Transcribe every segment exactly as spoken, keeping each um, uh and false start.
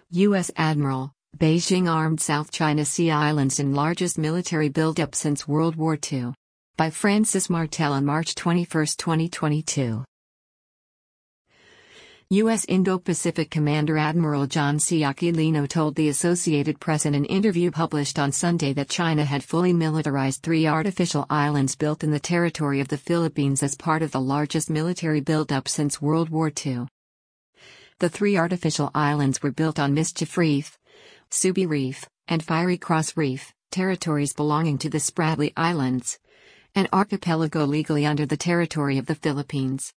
U S Admiral, Beijing armed South China Sea Islands in largest military buildup since World War Two. By Francis Martel on March twenty-first, twenty twenty-two. U S Indo-Pacific Commander Admiral John C. Aquilino told the Associated Press in an interview published on Sunday that China had fully militarized three artificial islands built in the territory of the Philippines as part of the largest military buildup since World War Two. The three artificial islands were built on Mischief Reef, Subi Reef, and Fiery Cross Reef, territories belonging to the Spratly Islands, an archipelago legally under the territory of the Philippines.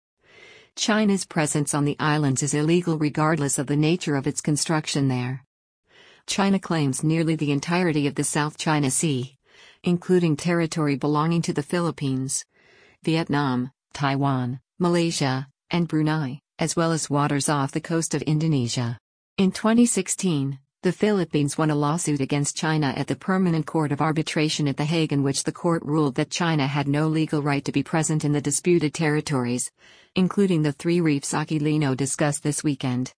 China's presence on the islands is illegal regardless of the nature of its construction there. China claims nearly the entirety of the South China Sea, including territory belonging to the Philippines, Vietnam, Taiwan, Malaysia, and Brunei, as well as waters off the coast of Indonesia. In twenty sixteen, the Philippines won a lawsuit against China at the Permanent Court of Arbitration at The Hague, in which the court ruled that China had no legal right to be present in the disputed territories, including the three reefs Aquilino discussed this weekend.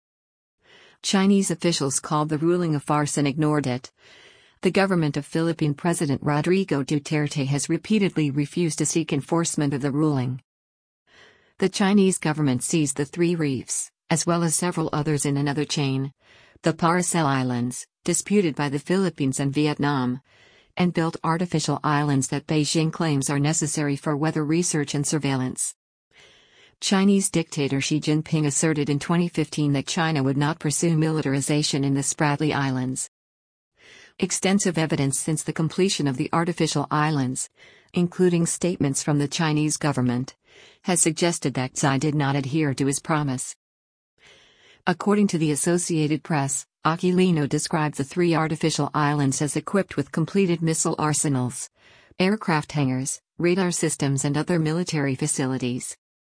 Chinese officials called the ruling a farce and ignored it. The government of Philippine President Rodrigo Duterte has repeatedly refused to seek enforcement of the ruling. The Chinese government seized the three reefs, as well as several others in another chain, the Paracel Islands, disputed by the Philippines and Vietnam, and built artificial islands that Beijing claims are necessary for weather research and surveillance. Chinese dictator Xi Jinping asserted in twenty fifteen that China would not pursue militarization in the Spratly Islands. Extensive evidence since the completion of the artificial islands, including statements from the Chinese government, has suggested that Xi did not adhere to his promise. According to the Associated Press, Aquilino described the three artificial islands as equipped with completed missile arsenals, aircraft hangars, radar systems, and other military facilities.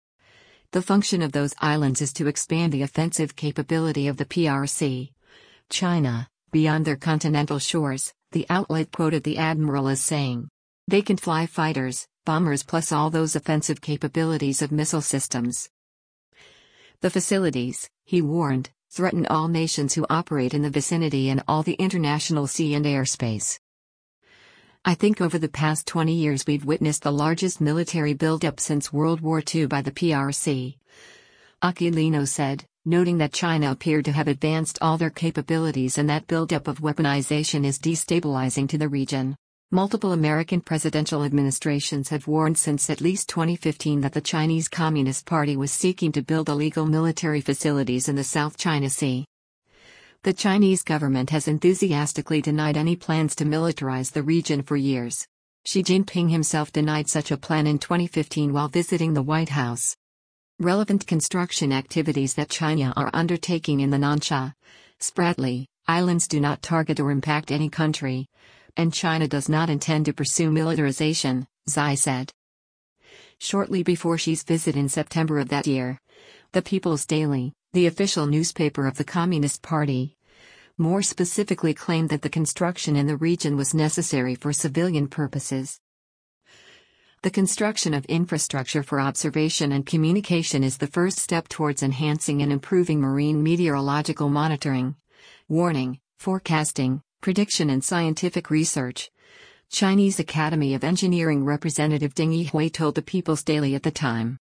The function of those islands is to expand the offensive capability of the P R C. China, beyond their continental shores, the outlet quoted the admiral as saying, "They can fly fighters, bombers, plus all those offensive capabilities of missile systems." The facilities, he warned, threaten all nations who operate in the vicinity and all the international sea and airspace. "I think over the past twenty years we've witnessed the largest military buildup since World War Two by the P R C," Aquilino said, noting that China appeared to have advanced all their capabilities and that buildup of weaponization is destabilizing to the region. Multiple American presidential administrations have warned since at least twenty fifteen that the Chinese Communist Party was seeking to build illegal military facilities in the South China Sea. The Chinese government has enthusiastically denied any plans to militarize the region for years. Xi Jinping himself denied such a plan in twenty fifteen while visiting the White House. Relevant construction activities that China are undertaking in the Nansha, Spratly Islands do not target or impact any country, and China does not intend to pursue militarization, Xi said. Shortly before Xi's visit in September of that year, the People's Daily, the official newspaper of the Communist Party, more specifically claimed that the construction in the region was necessary for civilian purposes. The construction of infrastructure for observation and communication is the first step towards enhancing and improving marine meteorological monitoring, warning, forecasting, prediction and scientific research, Chinese Academy of Engineering representative Ding Yihui told the People's Daily at the time.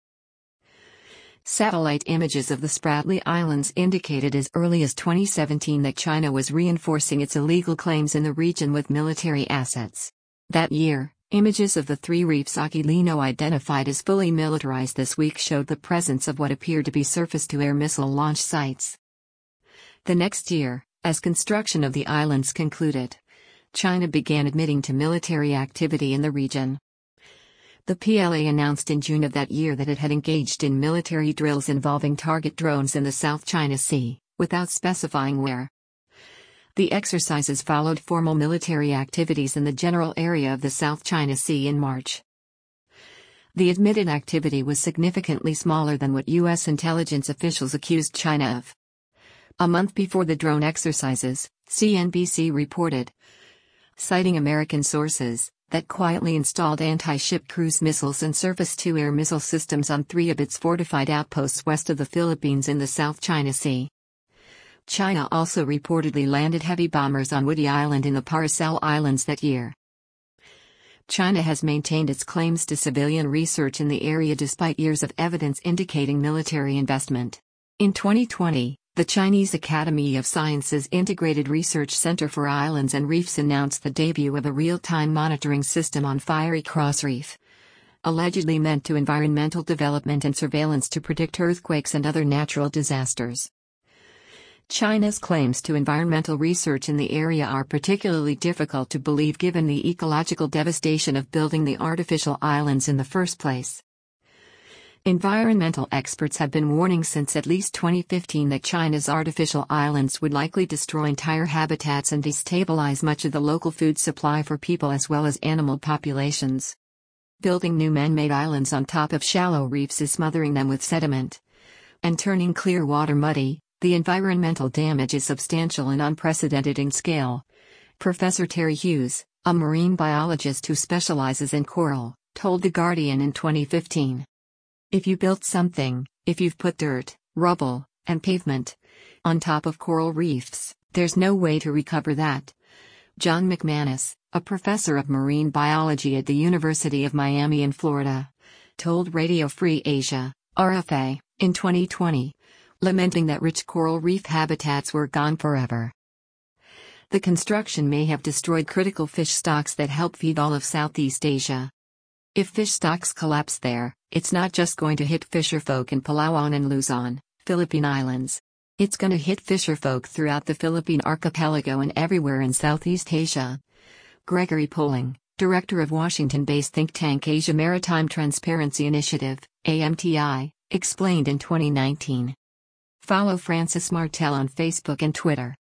Satellite images of the Spratly Islands indicated as early as twenty seventeen that China was reinforcing its illegal claims in the region with military assets. That year, images of the three reefs Aquilino identified as fully militarized this week showed the presence of what appeared to be surface-to-air missile launch sites. The next year, as construction of the islands concluded, China began admitting to military activity in the region. The P L A announced in June of that year that it had engaged in military drills involving target drones in the South China Sea, without specifying where. The exercises followed formal military activities in the general area of the South China Sea in March. The admitted activity was significantly smaller than what U S intelligence officials accused China of. A month before the drone exercises, C N B C reported, citing American sources, that quietly installed anti-ship cruise missiles and surface-to-air missile systems on three of its fortified outposts west of the Philippines in the South China Sea. China also reportedly landed heavy bombers on Woody Island in the Paracel Islands that year. China has maintained its claims to civilian research in the area despite years of evidence indicating military investment. In twenty twenty, the Chinese Academy of Sciences Integrated Research Center for Islands and Reefs announced the debut of a real-time monitoring system on Fiery Cross Reef, allegedly meant to environmental development and surveillance to predict earthquakes and other natural disasters. China's claims to environmental research in the area are particularly difficult to believe given the ecological devastation of building the artificial islands in the first place. Environmental experts have been warning since at least twenty fifteen that China's artificial islands would likely destroy entire habitats and destabilize much of the local food supply for people as well as animal populations. Building new man-made islands on top of shallow reefs is smothering them with sediment and turning clear water muddy. The environmental damage is substantial and unprecedented in scale. Professor Terry Hughes, a marine biologist who specializes in coral, told The Guardian in twenty fifteen. If you built something, if you've put dirt, rubble, and pavement on top of coral reefs, there's no way to recover that. John McManus, a professor of marine biology at the University of Miami in Florida, told Radio Free Asia, R F A, in twenty twenty. Lamenting that rich coral reef habitats were gone forever. The construction may have destroyed critical fish stocks that help feed all of Southeast Asia. If fish stocks collapse there, it's not just going to hit fisherfolk in Palawan and Luzon, Philippine Islands. It's going to hit fisherfolk throughout the Philippine archipelago and everywhere in Southeast Asia. Gregory Poling, director of Washington-based think tank Asia Maritime Transparency Initiative, A M T I, explained in twenty nineteen. Follow Francis Martel on Facebook and Twitter.